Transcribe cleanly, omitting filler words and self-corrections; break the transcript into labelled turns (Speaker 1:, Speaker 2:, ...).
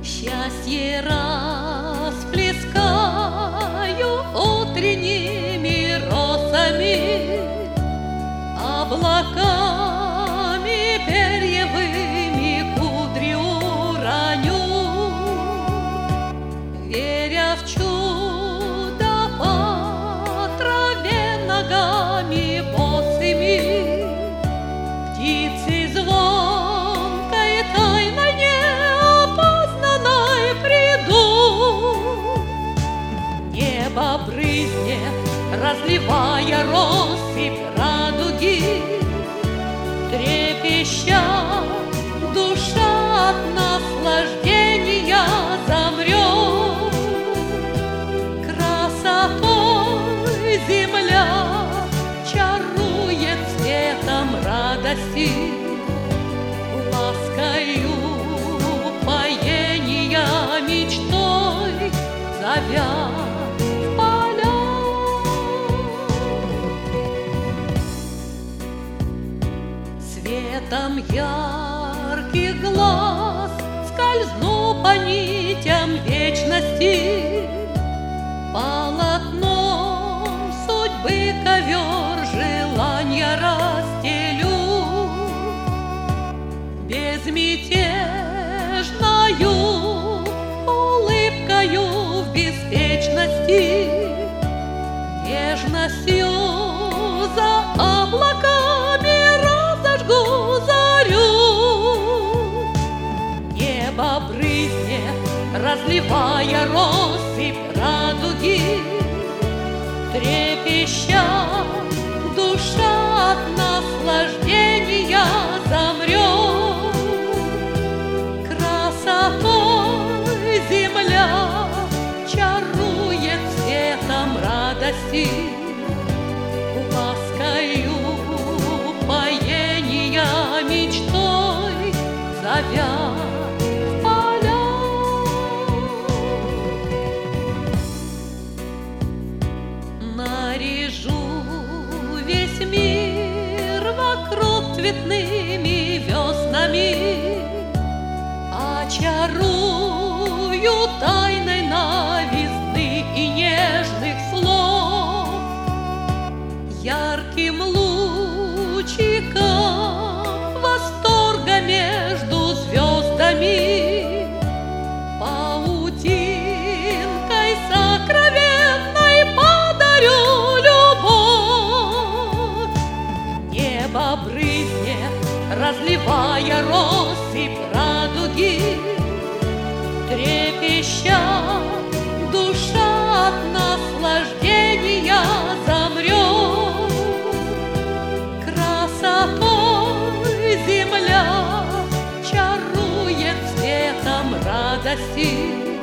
Speaker 1: Счастье расплескаю утренними росами, облаками перьевыми кудри уроню, веря в чудо по траве ногами босыми, птицы звонкой тайной неопознанной приду. Небо брызнет, разливая россыпь радуги, трепеща душа от наслаждения замрет. Красотой земля чарует цветом радости, ласкою упоения мечтой зовя в поля. Светом ярких глаз скользну по нитям вечности, полотном судьбы ковер желанья расстелю, безмятежною улыбкою в беспечности, нежностью за облаками разожгу зарю. Небо брызнет, разливая россыпь радуги, трепеща душа от наслаждения замрет. Красотой земля чарует цветом радости, ласкою упоения мечтой зовя в поля. Наряжу весь мир вокруг цветными веснами, очарую тайной новизны и нежных слов, ярким лучиком восторга между звездами, паутинкой сокровенной подарю любовь. Небо брызнет, разливая россыпь радуги, трепеща душа от наслаждения замрет. Красотой земля чарует цветом радости,